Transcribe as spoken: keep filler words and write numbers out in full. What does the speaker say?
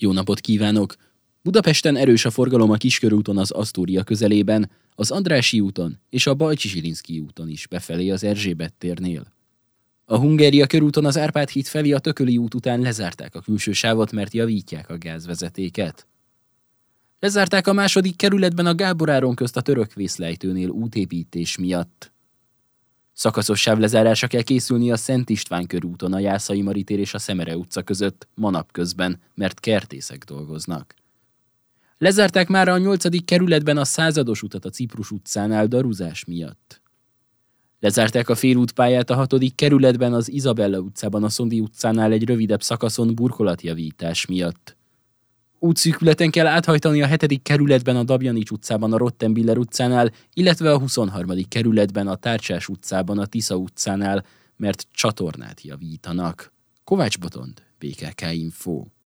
Jó napot kívánok! Budapesten erős a forgalom a Kiskörúton az Asztória közelében, az Andrássy úton és a Bajcsy-Zsilinszky úton is befelé az Erzsébet térnél. A Hungária körúton az Árpád híd felé a Tököli út után lezárták a külső sávot, mert javítják a gázvezetéket. Lezárták a második kerületben a Gábor Áron közt a Törökvészlejtőnél útépítés miatt. Szakaszos sávlezárásra kell készülni a Szent István körúton a Jászai Mari tér és a Szemere utca között ma napközben, mert kertészek dolgoznak. Lezárták már a nyolcadik kerületben a Százados utat a Ciprus utcánál daruzás miatt. Lezárták a félútpályát a hatodik kerületben az Izabella utcában a Szondi utcánál egy rövidebb szakaszon burkolatjavítás miatt. Útszűkületen kell áthajtani a hetedik kerületben a Dabjanics utcában a Rottenbiller utcánál, illetve a huszonharmadik kerületben a Tárcsás utcában a Tisza utcánál, mert csatornát javítanak. Kovács Botond, bé ká ká Info.